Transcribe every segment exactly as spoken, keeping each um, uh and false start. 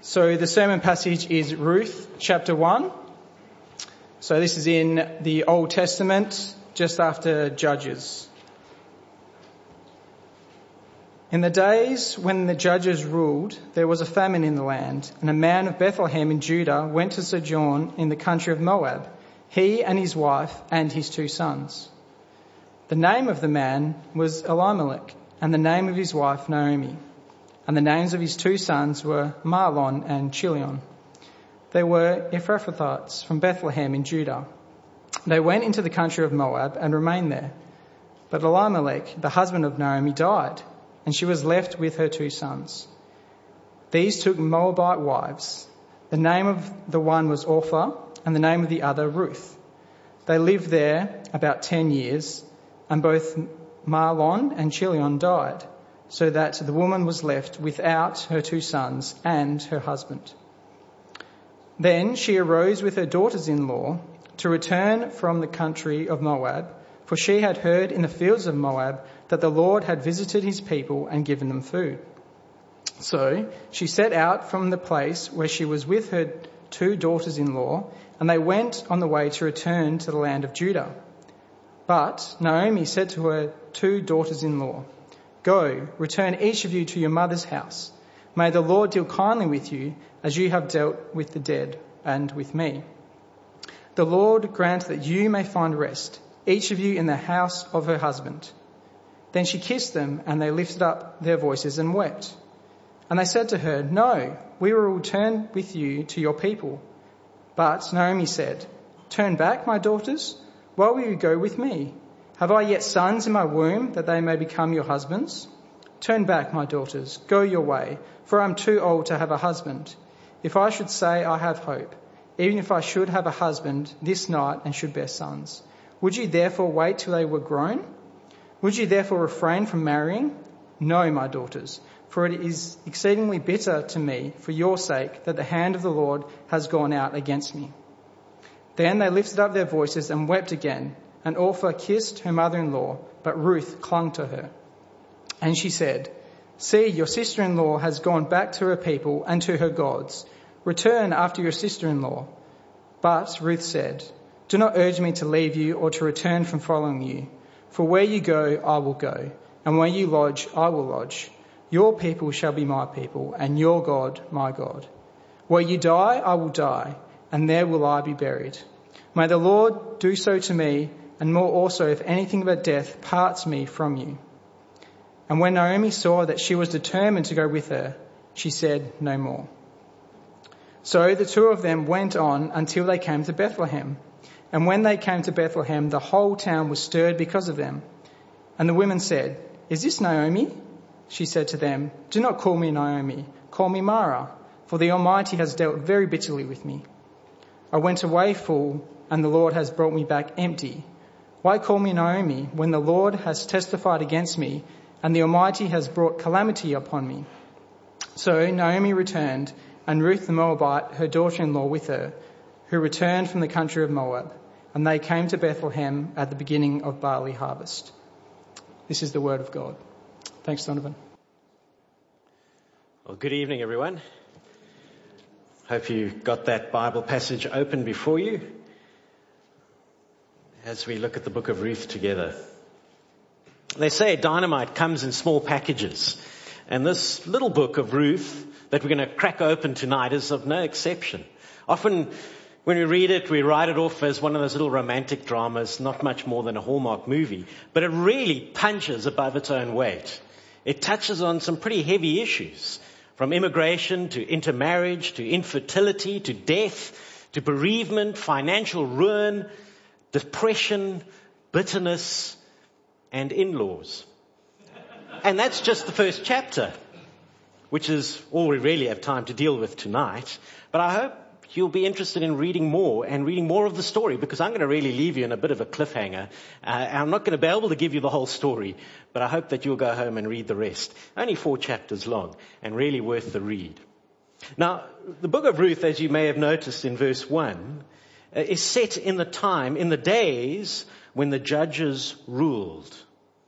So the sermon passage is Ruth chapter one. So this is in the Old Testament, just after Judges. In the days when the judges ruled, there was a famine in the land, and a man of Bethlehem in Judah went to sojourn in the country of Moab, he and his wife and his two sons. The name of the man was Elimelech, and the name of his wife Naomi. And the names of his two sons were Mahlon and Chilion. They were Ephrathites from Bethlehem in Judah. They went into the country of Moab and remained there. But Elimelech, the husband of Naomi, died, and she was left with her two sons. These took Moabite wives. The name of the one was Orpah, and the name of the other Ruth. They lived there about ten years, and both Mahlon and Chilion died, so that the woman was left without her two sons and her husband. Then she arose with her daughters-in-law to return from the country of Moab, for she had heard in the fields of Moab that the Lord had visited his people and given them food. So she set out from the place where she was with her two daughters-in-law, and they went on the way to return to the land of Judah. But Naomi said to her two daughters-in-law, "Go, return each of you to your mother's house. May the Lord deal kindly with you as you have dealt with the dead and with me. The Lord grant that you may find rest, each of you in the house of her husband." Then she kissed them, and they lifted up their voices and wept. And they said to her, "No, we will return with you to your people." But Naomi said, "Turn back, my daughters. Why will you go with me? Have I yet sons in my womb that they may become your husbands? Turn back, my daughters, go your way, for I am too old to have a husband. If I should say I have hope, even if I should have a husband this night and should bear sons, would you therefore wait till they were grown? Would you therefore refrain from marrying? No, my daughters, for it is exceedingly bitter to me for your sake that the hand of the Lord has gone out against me." Then they lifted up their voices and wept again, and Orpah kissed her mother-in-law, but Ruth clung to her. And she said, "See, your sister-in-law has gone back to her people and to her gods. Return after your sister-in-law." But Ruth said, "Do not urge me to leave you or to return from following you. For where you go, I will go, and where you lodge, I will lodge. Your people shall be my people, and your God my God. Where you die, I will die, and there will I be buried. May the Lord do so to me, and more also if anything but death parts me from you." And when Naomi saw that she was determined to go with her, she said no more. So the two of them went on until they came to Bethlehem. And when they came to Bethlehem, the whole town was stirred because of them. And the women said, "Is this Naomi?" She said to them, "Do not call me Naomi, call me Mara, for the Almighty has dealt very bitterly with me. I went away full, and the Lord has brought me back empty. Why call me Naomi when the Lord has testified against me, and the Almighty has brought calamity upon me?" So Naomi returned, and Ruth the Moabite, her daughter-in-law, with her, who returned from the country of Moab, and they came to Bethlehem at the beginning of barley harvest. This is the word of God. Thanks, Donovan. Well, good evening, everyone. Hope you got that Bible passage open before you as we look at the book of Ruth together. They say dynamite comes in small packages, and this little book of Ruth that we're going to crack open tonight is of no exception. Often when we read it, we write it off as one of those little romantic dramas, not much more than a Hallmark movie, but it really punches above its own weight. It touches on some pretty heavy issues, from immigration to intermarriage to infertility to death to bereavement, financial ruin, depression, bitterness, and in-laws. And that's just the first chapter, which is all we really have time to deal with tonight. But I hope you'll be interested in reading more and reading more of the story, because I'm going to really leave you in a bit of a cliffhanger. Uh, I'm not going to be able to give you the whole story, but I hope that you'll go home and read the rest. Only four chapters long and really worth the read. Now, the book of Ruth, as you may have noticed in verse one, uh, is set in the time, in the days when the judges ruled.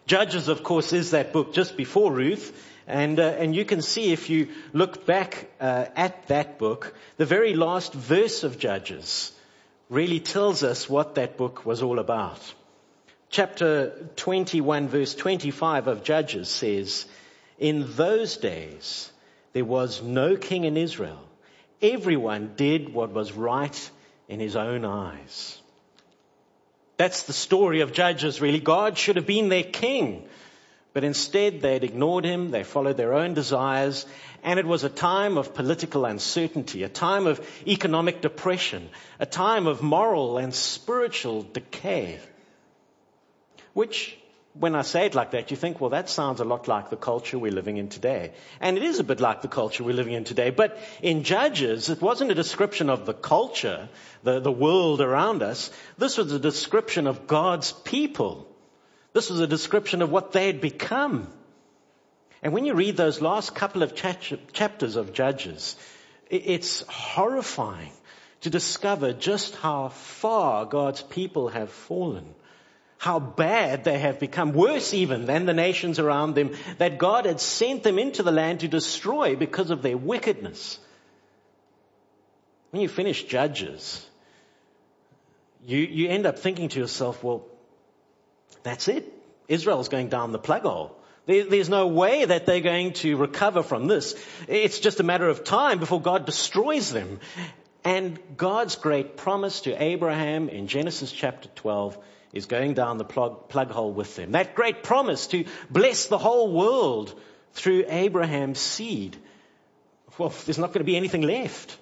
Judges, of course, is that book just before Ruth. And, uh, and you can see if you look back uh, at that book, the very last verse of Judges really tells us what that book was all about. Chapter twenty-one, verse twenty-five of Judges says, "In those days there was no king in Israel. Everyone did what was right in his own eyes." That's the story of Judges, really. God should have been their king. But instead, they had ignored him, they followed their own desires, and it was a time of political uncertainty, a time of economic depression, a time of moral and spiritual decay. Which, when I say it like that, you think, well, that sounds a lot like the culture we're living in today. And it is a bit like the culture we're living in today. But in Judges, it wasn't a description of the culture, the, the world around us. This was a description of God's people. This was a description of what they had become. And when you read those last couple of chapters of Judges, it's horrifying to discover just how far God's people have fallen, how bad they have become, worse even than the nations around them, that God had sent them into the land to destroy because of their wickedness. When you finish Judges, you, you end up thinking to yourself, well, that's it. Israel's going down the plug hole. There, there's no way that they're going to recover from this. It's just a matter of time before God destroys them. And God's great promise to Abraham in Genesis chapter twelve is going down the plug, plug hole with them. That great promise to bless the whole world through Abraham's seed. Well, there's not going to be anything left.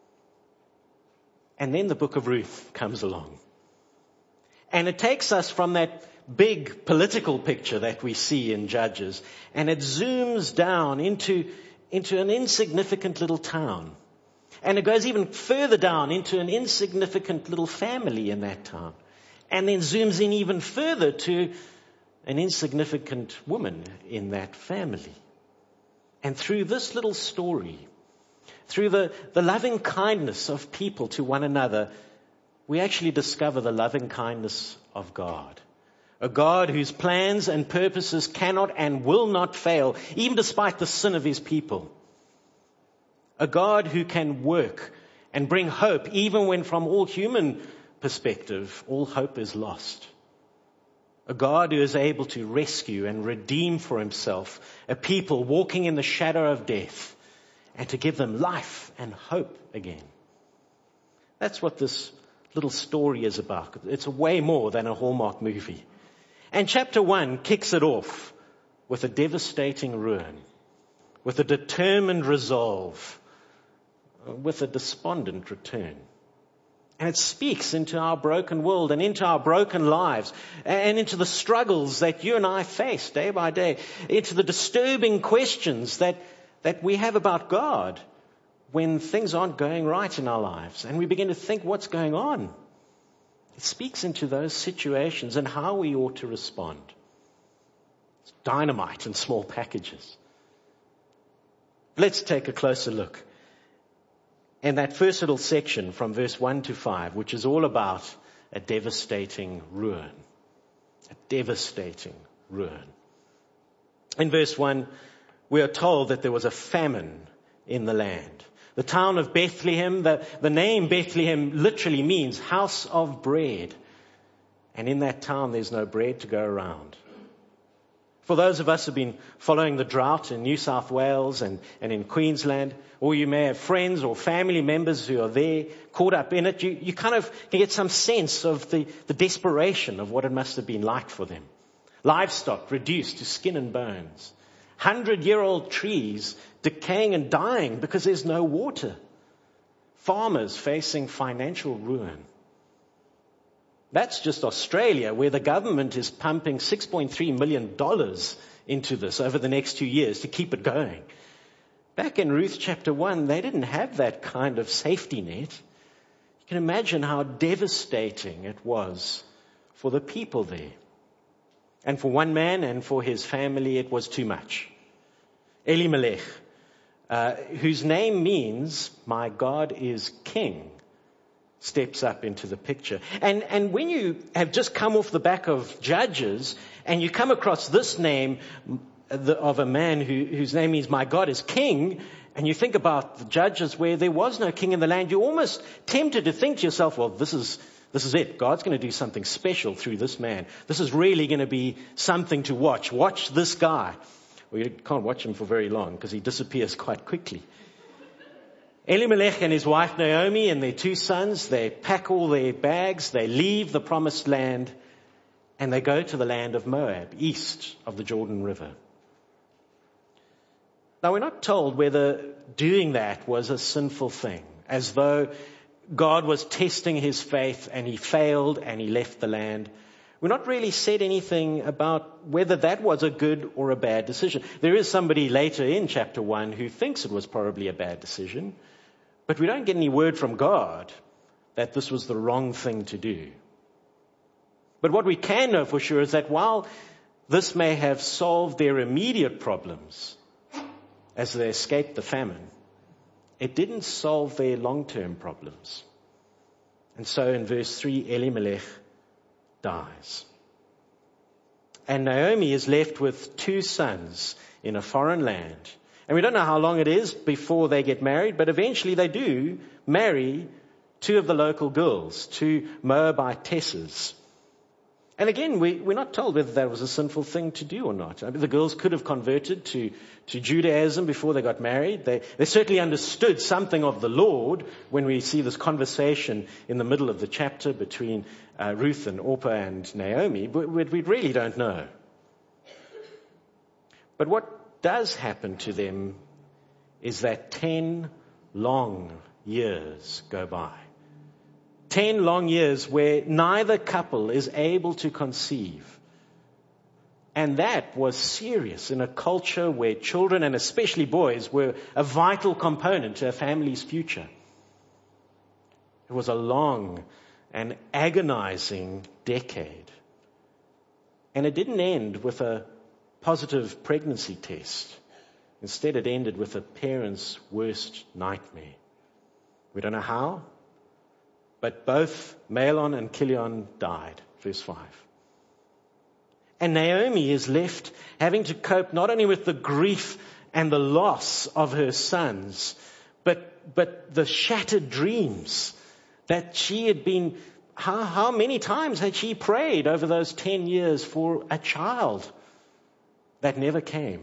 And then the book of Ruth comes along. And it takes us from that big political picture that we see in Judges, and it zooms down into, into an insignificant little town. And it goes even further down into an insignificant little family in that town. And then zooms in even further to an insignificant woman in that family. And through this little story, through the, the loving kindness of people to one another, we actually discover the loving kindness of God. A God whose plans and purposes cannot and will not fail, even despite the sin of his people. A God who can work and bring hope, even when from all human perspective, all hope is lost. A God who is able to rescue and redeem for himself a people walking in the shadow of death and to give them life and hope again. That's what this little story is about. It's way more than a Hallmark movie. And chapter one kicks it off with a devastating ruin, with a determined resolve, with a despondent return. And it speaks into our broken world and into our broken lives and into the struggles that you and I face day by day, into the disturbing questions that, that we have about God when things aren't going right in our lives and we begin to think, what's going on? It speaks into those situations and how we ought to respond. It's dynamite in small packages. Let's take a closer look. And that first little section from verse one to five, which is all about a devastating ruin. A devastating ruin. In verse one, we are told that there was a famine in the land. The town of Bethlehem, the, the name Bethlehem literally means house of bread. And in that town, there's no bread to go around. For those of us who have been following the drought in New South Wales and, and in Queensland, or you may have friends or family members who are there, caught up in it, you, you kind of can get some sense of the, the desperation of what it must have been like for them. Livestock reduced to skin and bones. Hundred-year-old trees decaying and dying because there's no water. Farmers facing financial ruin. That's just Australia, where the government is pumping six point three million dollars into this over the next two years to keep it going. Back in Ruth chapter one, they didn't have that kind of safety net. You can imagine how devastating it was for the people there. And for one man and for his family, it was too much. Elimelech, uh, whose name means, my God is king, steps up into the picture. And, and when you have just come off the back of Judges and you come across this name of a man who, whose name is My God is King, and you think about the Judges where there was no king in the land, you're almost tempted to think to yourself, well, this is, this is it. God's going to do something special through this man. This is really going to be something to watch. Watch this guy. Well, you can't watch him for very long because he disappears quite quickly. Elimelech and his wife Naomi and their two sons, they pack all their bags, they leave the promised land, and they go to the land of Moab, east of the Jordan River. Now, we're not told whether doing that was a sinful thing, as though God was testing his faith and he failed and he left the land. We're not really said anything about whether that was a good or a bad decision. There is somebody later in chapter one who thinks it was probably a bad decision, but we don't get any word from God that this was the wrong thing to do. But what we can know for sure is that while this may have solved their immediate problems as they escaped the famine, it didn't solve their long-term problems. And so in verse three, Elimelech dies. And Naomi is left with two sons in a foreign land. And we don't know how long it is before they get married, but eventually they do marry two of the local girls, two Moabitesses. And again, we, we're not told whether that was a sinful thing to do or not. I mean, the girls could have converted to, to Judaism before they got married. They, they certainly understood something of the Lord when we see this conversation in the middle of the chapter between uh, Ruth and Orpah and Naomi, but we, we really don't know. But what does happen to them is that ten long years go by. Ten long years where neither couple is able to conceive. And that was serious in a culture where children, and especially boys, were a vital component to a family's future. It was a long and agonizing decade. And it didn't end with a positive pregnancy test. Instead, it ended with a parent's worst nightmare. We don't know how, but both Mahlon and Chilion died. Verse five. And Naomi is left having to cope not only with the grief and the loss of her sons, but, but the shattered dreams that she had been, how, how many times had she prayed over those ten years for a child that never came?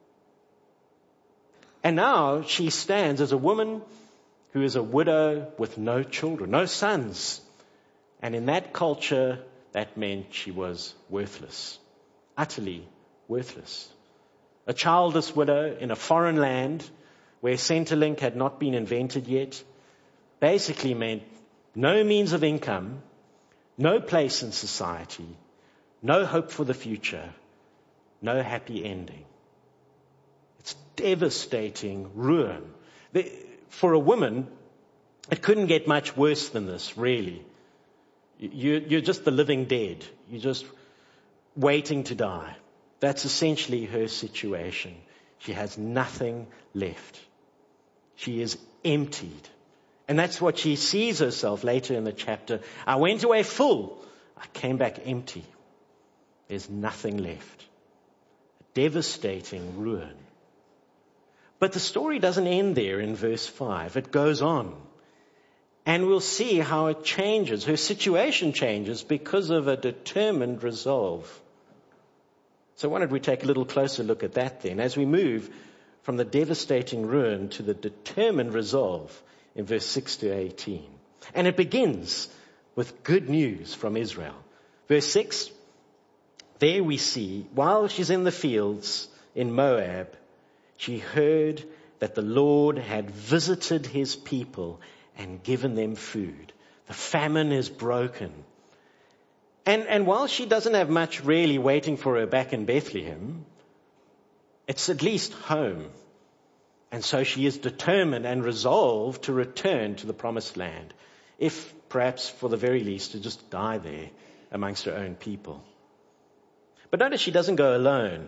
And now she stands as a woman who is a widow with no children, no sons. And in that culture, that meant she was worthless, utterly worthless. A childless widow in a foreign land where Centrelink had not been invented yet basically meant no means of income, no place in society, no hope for the future, no happy ending. It's devastating ruin. For a woman, it couldn't get much worse than this, really. You're just the living dead. You're just waiting to die. That's essentially her situation. She has nothing left. She is emptied. And that's what she sees herself later in the chapter. I went away full. I came back empty. There's nothing left. A devastating ruin. But the story doesn't end there in verse five. It goes on. And we'll see how it changes. Her situation changes because of a determined resolve. So why don't we take a little closer look at that then, as we move from the devastating ruin to the determined resolve in verse six to eighteen. And it begins with good news from Israel. Verse six, there we see, while she's in the fields in Moab, she heard that the Lord had visited his people and given them food. The famine is broken. And, and while she doesn't have much really waiting for her back in Bethlehem, it's at least home. And so she is determined and resolved to return to the promised land, if perhaps for the very least to just die there amongst her own people. But notice she doesn't go alone.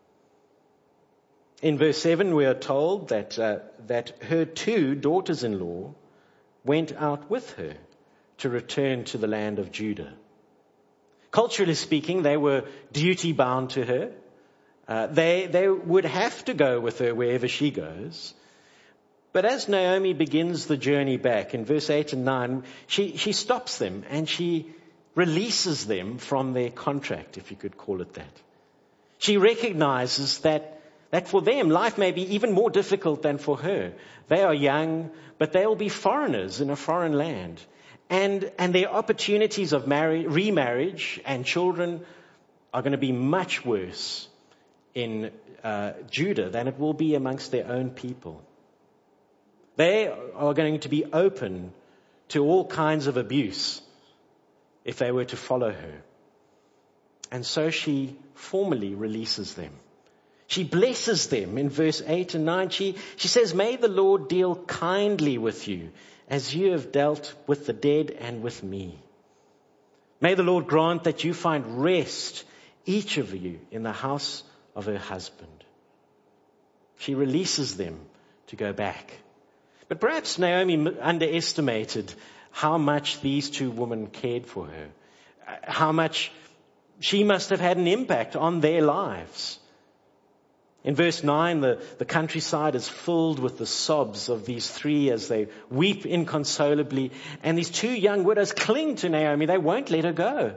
In verse seven, we are told that uh, that her two daughters-in-law went out with her to return to the land of Judah. Culturally speaking, they were duty bound to her. Uh, they, they would have to go with her wherever she goes. But as Naomi begins the journey back in verse eight and nine, she, she stops them and she releases them from their contract, if you could call it that. She recognizes that, that for them, life may be even more difficult than for her. They are young, but they will be foreigners in a foreign land. And, and their opportunities of marriage, remarriage and children are going to be much worse in uh, Judah than it will be amongst their own people. They are going to be open to all kinds of abuse if they were to follow her. And so she formally releases them. She blesses them in verse eight and nine. She, she says, "May the Lord deal kindly with you as you have dealt with the dead and with me. May the Lord grant that you find rest, each of you, in the house of her husband." She releases them to go back. But perhaps Naomi underestimated how much these two women cared for her, how much she must have had an impact on their lives. In verse nine, the, the countryside is filled with the sobs of these three as they weep inconsolably. And these two young widows cling to Naomi. They won't let her go.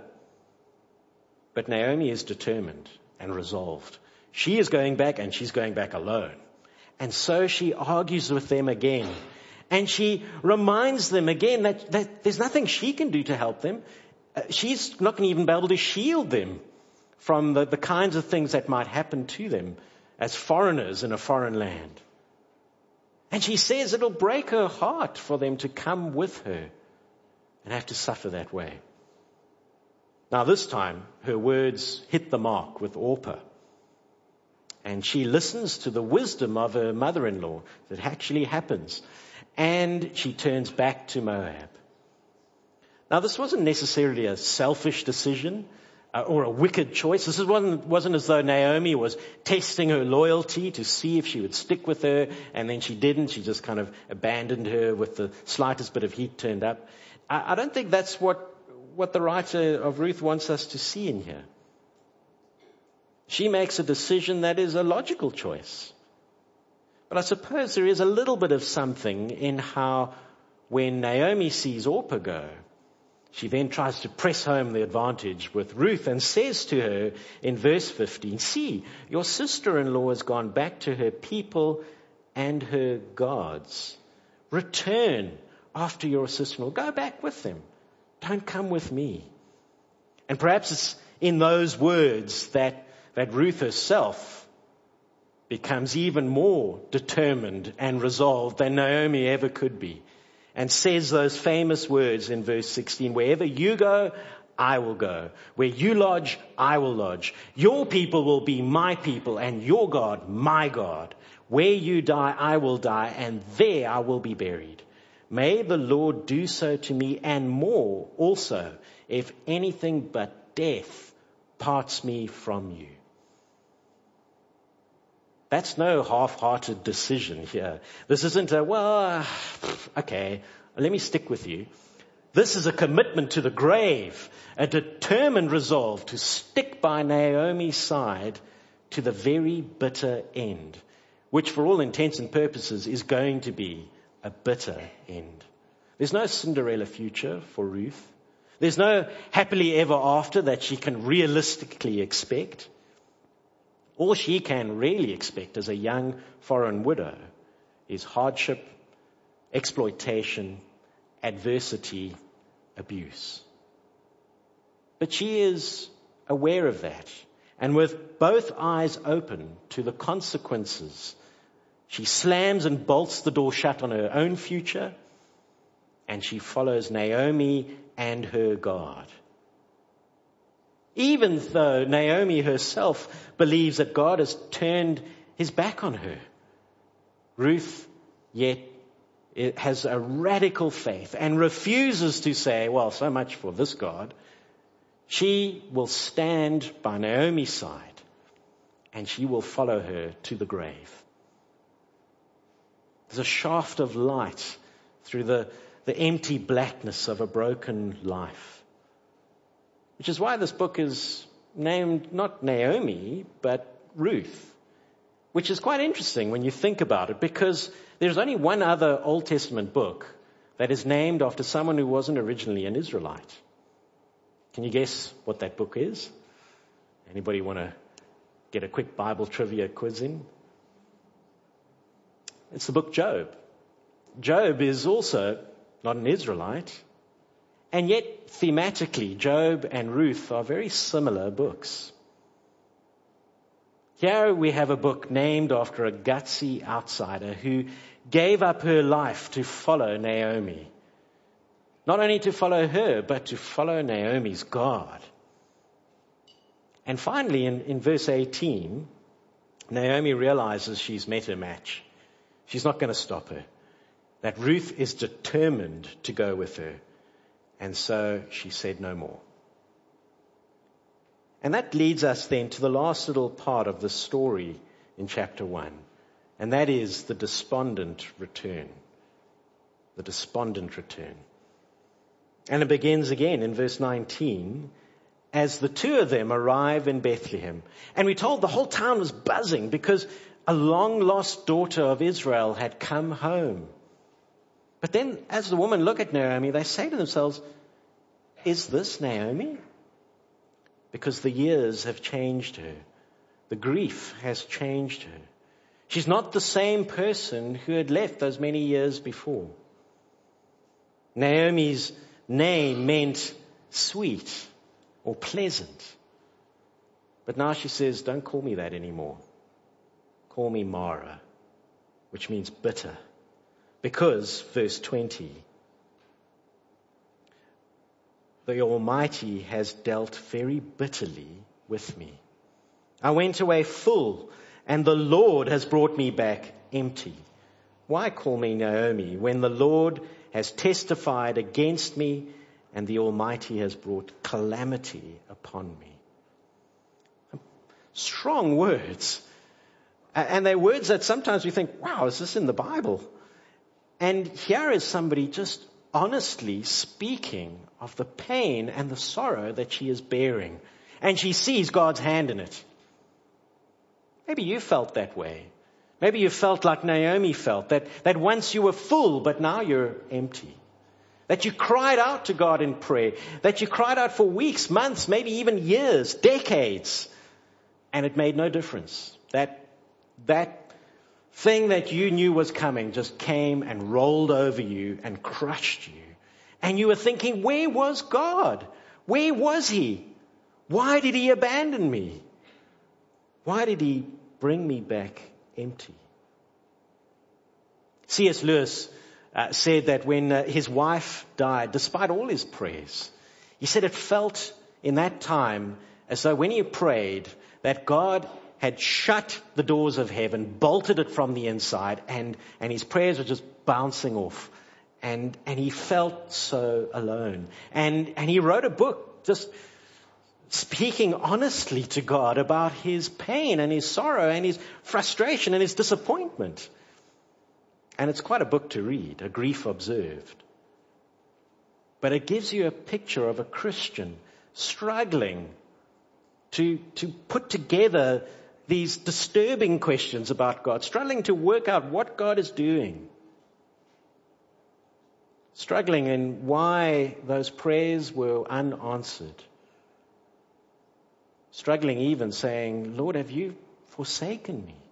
But Naomi is determined and resolved. She is going back, and she's going back alone. And so she argues with them again. And she reminds them again that, that there's nothing she can do to help them. Uh, she's not going to even be able to shield them from the, the kinds of things that might happen to them as foreigners in a foreign land. And she says it'll break her heart for them to come with her and have to suffer that way. Now this time, her words hit the mark with Orpah. And she listens to the wisdom of her mother-in-law that actually happens. And she turns back to Moab. Now this wasn't necessarily a selfish decision uh, or a wicked choice. This wasn't, wasn't as though Naomi was testing her loyalty to see if she would stick with her, and then she didn't. She just kind of abandoned her with the slightest bit of heat turned up. I, I don't think that's what, what the writer of Ruth wants us to see in here. She makes a decision that is a logical choice. But I suppose there is a little bit of something in how when Naomi sees Orpah go, she then tries to press home the advantage with Ruth and says to her in verse fifteen, "See, your sister-in-law has gone back to her people and her gods. Return after your sister-in-law. Go back with them. Don't come with me." And perhaps it's in those words that that Ruth herself becomes even more determined and resolved than Naomi ever could be, and says those famous words in verse sixteen, "Wherever you go, I will go. Where you lodge, I will lodge. Your people will be my people, and your God, my God. Where you die, I will die, and there I will be buried. May the Lord do so to me, and more also, if anything but death parts me from you." That's no half-hearted decision here. This isn't a, well, okay, let me stick with you. This is a commitment to the grave, a determined resolve to stick by Naomi's side to the very bitter end, which for all intents and purposes is going to be a bitter end. There's no Cinderella future for Ruth. There's no happily ever after that she can realistically expect. All she can really expect as a young foreign widow is hardship, exploitation, adversity, abuse. But she is aware of that, and with both eyes open to the consequences, she slams and bolts the door shut on her own future, and she follows Naomi and her God. Even though Naomi herself believes that God has turned his back on her, Ruth yet has a radical faith and refuses to say, well, so much for this God. She will stand by Naomi's side, and she will follow her to the grave. There's a shaft of light through the, the empty blackness of a broken life. Which is why this book is named not Naomi, but Ruth. Which is quite interesting when you think about it, because there's only one other Old Testament book that is named after someone who wasn't originally an Israelite. Can you guess what that book is? Anybody want to get a quick Bible trivia quiz in? It's the book Job. Job is also not an Israelite, and yet thematically, Job and Ruth are very similar books. Here we have a book named after a gutsy outsider who gave up her life to follow Naomi. Not only to follow her, but to follow Naomi's God. And finally, in, in verse eighteen, Naomi realizes she's met her match. She's not going to stop her. That Ruth is determined to go with her. And so she said no more. And that leads us then to the last little part of the story in chapter one. And that is the despondent return. The despondent return. And it begins again in verse nineteen, as the two of them arrive in Bethlehem. And we're told the whole town was buzzing because a long-lost daughter of Israel had come home. But then as the women look at Naomi, they say to themselves, is this Naomi? Because the years have changed her. The grief has changed her. She's not the same person who had left those many years before. Naomi's name meant sweet or pleasant. But now she says, don't call me that anymore. Call me Mara, which means bitter. Because, verse twenty, the Almighty has dealt very bitterly with me. I went away full, and the Lord has brought me back empty. Why call me Naomi when the Lord has testified against me and the Almighty has brought calamity upon me? Strong words. And they're words that sometimes we think, wow, is this in the Bible? And here is somebody just honestly speaking of the pain and the sorrow that she is bearing. And she sees God's hand in it. Maybe you felt that way. Maybe you felt like Naomi felt, that, that once you were full, but now you're empty. That you cried out to God in prayer. That you cried out for weeks, months, maybe even years, decades. And it made no difference. That, that thing that you knew was coming just came and rolled over you and crushed you. And you were thinking, where was God? Where was He? Why did He abandon me? Why did He bring me back empty? C S Lewis uh, said that when uh, his wife died, despite all his prayers, he said it felt in that time as though when he prayed that God had shut the doors of heaven, bolted it from the inside, and, and his prayers were just bouncing off. And, and he felt so alone. And, and he wrote a book just speaking honestly to God about his pain and his sorrow and his frustration and his disappointment. And it's quite a book to read, A Grief Observed. But it gives you a picture of a Christian struggling to, to put together these disturbing questions about God, struggling to work out what God is doing. Struggling in why those prayers were unanswered. Struggling even saying, Lord, have you forsaken me?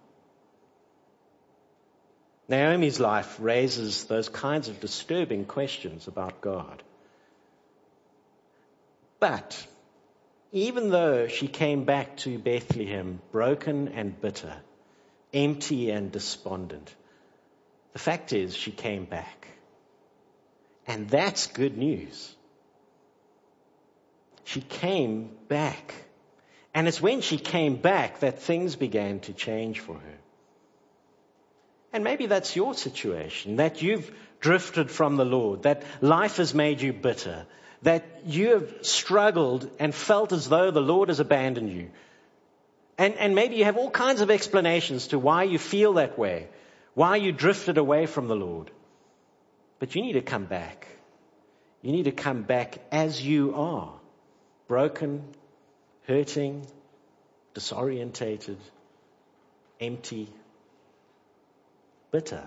Naomi's life raises those kinds of disturbing questions about God. But even though she came back to Bethlehem broken and bitter, empty and despondent, the fact is she came back. And that's good news. She came back. And it's when she came back that things began to change for her. And maybe that's your situation, that you've drifted from the Lord, that life has made you bitter, that you have struggled and felt as though the Lord has abandoned you. And, and maybe you have all kinds of explanations to why you feel that way, why you drifted away from the Lord. But you need to come back. You need to come back as you are. Broken, hurting, disorientated, empty, bitter.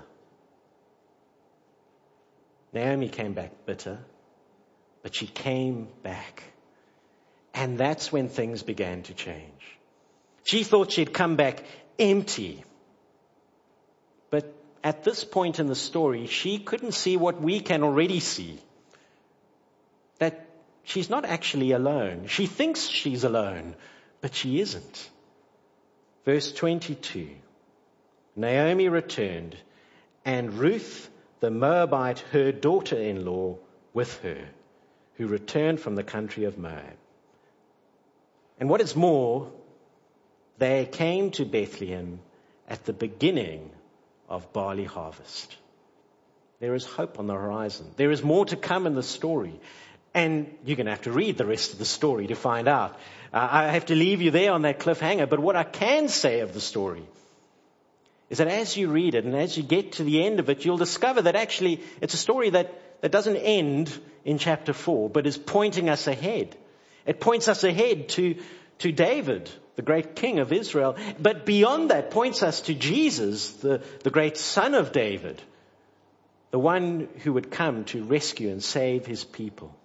Naomi came back bitter, but she came back. And that's when things began to change. She thought she'd come back empty. But at this point in the story, she couldn't see what we can already see. That she's not actually alone. She thinks she's alone, but she isn't. Verse twenty-two. Naomi returned, and Ruth the Moabite, her daughter-in-law, with her, who returned from the country of Moab. And what is more, they came to Bethlehem at the beginning of barley harvest. There is hope on the horizon. There is more to come in the story. And you're going to have to read the rest of the story to find out. Uh, I have to leave you there on that cliffhanger. But what I can say of the story is that as you read it and as you get to the end of it, you'll discover that actually it's a story that, that doesn't end in chapter four, but is pointing us ahead. It points us ahead to, to David, the great king of Israel. But beyond that, points us to Jesus, the, the great son of David, the one who would come to rescue and save his people.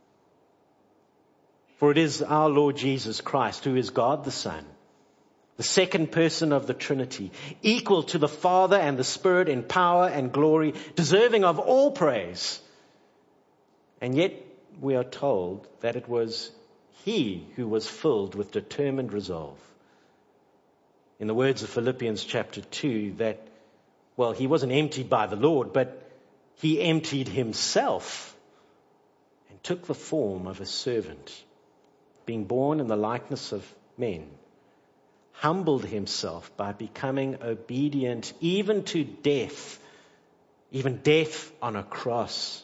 For it is our Lord Jesus Christ, who is God the Son, the second person of the Trinity, equal to the Father and the Spirit in power and glory, deserving of all praise. And yet we are told that it was he who was filled with determined resolve. In the words of Philippians chapter two, that, well, he wasn't emptied by the Lord, but he emptied himself and took the form of a servant, being born in the likeness of men, humbled himself by becoming obedient even to death, even death on a cross.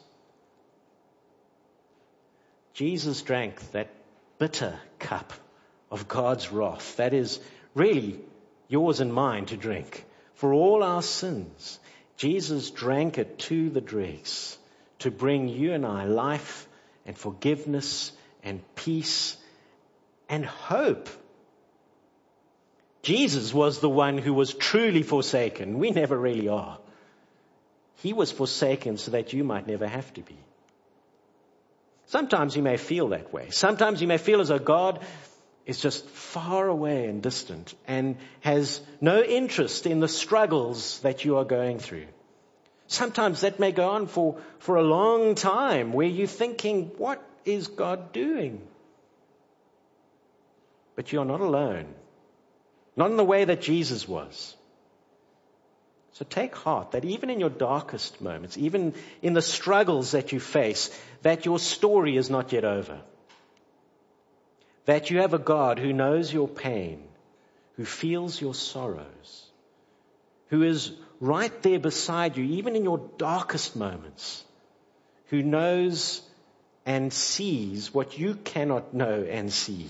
Jesus drank that bitter cup of God's wrath. That is really yours and mine to drink. For all our sins, Jesus drank it to the dregs to bring you and I life and forgiveness and peace and hope. Jesus was the one who was truly forsaken. We never really are. He was forsaken so that you might never have to be. Sometimes you may feel that way. Sometimes you may feel as though God is just far away and distant and has no interest in the struggles that you are going through. Sometimes that may go on for, for a long time where you're thinking, what is God doing? But you're not alone. Not in the way that Jesus was. So take heart that even in your darkest moments, even in the struggles that you face, that your story is not yet over. That you have a God who knows your pain, who feels your sorrows, who is right there beside you, even in your darkest moments, who knows and sees what you cannot know and see.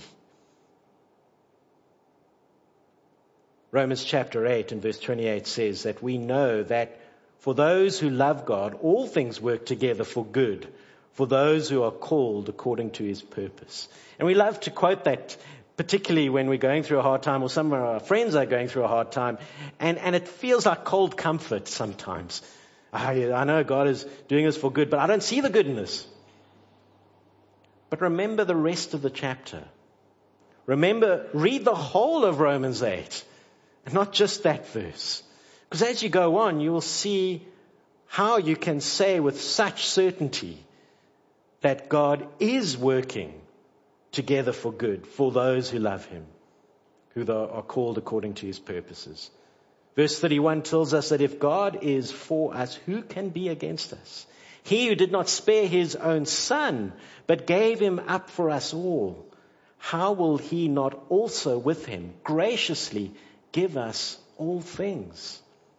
Romans chapter eight and verse twenty-eight says that we know that for those who love God, all things work together for good, for those who are called according to his purpose. And we love to quote that, particularly when we're going through a hard time or some of our friends are going through a hard time. And, and it feels like cold comfort sometimes. I, I know God is doing this for good, but I don't see the good in this. But remember the rest of the chapter. Remember, read the whole of Romans eight. And not just that verse. Because as you go on, you will see how you can say with such certainty that God is working together for good for those who love him, who are called according to his purposes. Verse thirty-one tells us that if God is for us, who can be against us? He who did not spare his own son, but gave him up for us all, how will he not also with him graciously give us all things?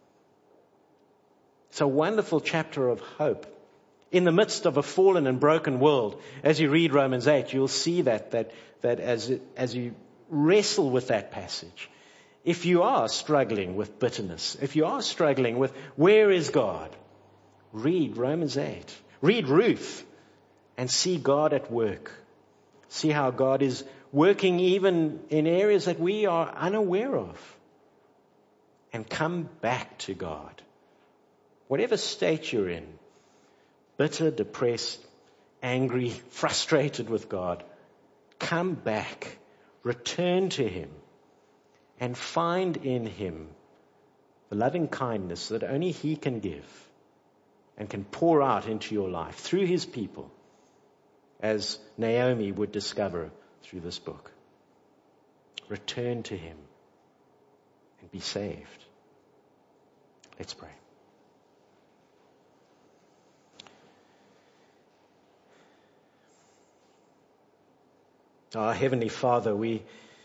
It's a wonderful chapter of hope. In the midst of a fallen and broken world, as you read Romans eight, you'll see that, that, that as, it, as you wrestle with that passage, if you are struggling with bitterness, if you are struggling with where is God, read Romans eight. Read Ruth and see God at work. See how God is working even in areas that we are unaware of. And come back to God. Whatever state you're in, bitter, depressed, angry, frustrated with God, come back, return to Him, and find in Him the loving kindness that only He can give and can pour out into your life through His people, as Naomi would discover through this book. Return to Him and be saved. Let's pray. Our Heavenly Father, we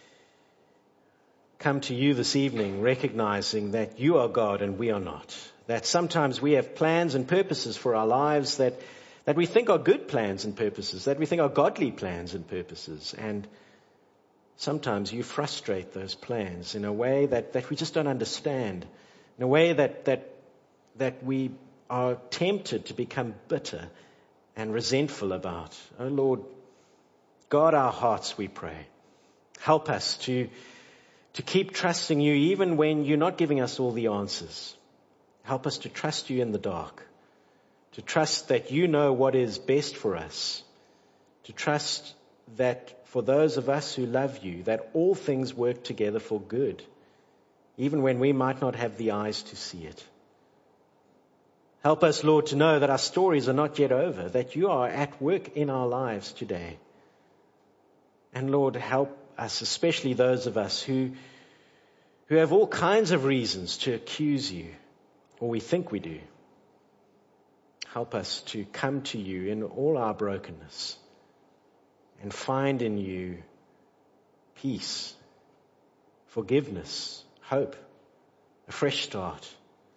come to you this evening recognizing that you are God and we are not. That sometimes we have plans and purposes for our lives that, that we think are good plans and purposes, that we think are godly plans and purposes. And sometimes you frustrate those plans in a way that, that we just don't understand, in a way that, that, that we are tempted to become bitter and resentful about. Oh Lord, guard our hearts, we pray. Help us to, to keep trusting you even when you're not giving us all the answers. Help us to trust you in the dark, to trust that you know what is best for us, to trust that for those of us who love you, that all things work together for good, even when we might not have the eyes to see it. Help us, Lord, to know that our stories are not yet over, that you are at work in our lives today. And Lord, help us, especially those of us who, who have all kinds of reasons to accuse you, or we think we do. Help us to come to you in all our brokenness and find in you peace, forgiveness, hope, a fresh start.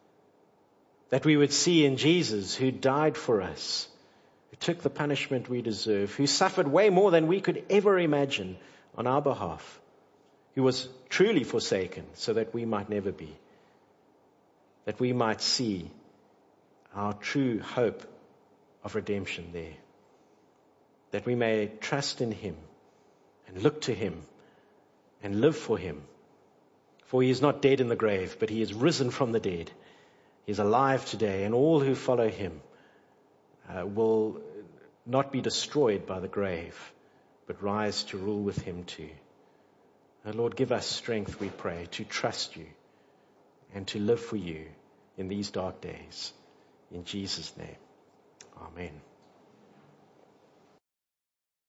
That we would see in Jesus, who died for us, who took the punishment we deserve, who suffered way more than we could ever imagine on our behalf, who was truly forsaken so that we might never be, that we might see our true hope of redemption there, that we may trust in Him and look to Him and live for Him. For He is not dead in the grave, but He is risen from the dead. He is alive today, and all who follow Him uh, will not be destroyed by the grave, but rise to rule with Him too. And Lord, give us strength, we pray, to trust you and to live for you in these dark days. In Jesus' name, amen.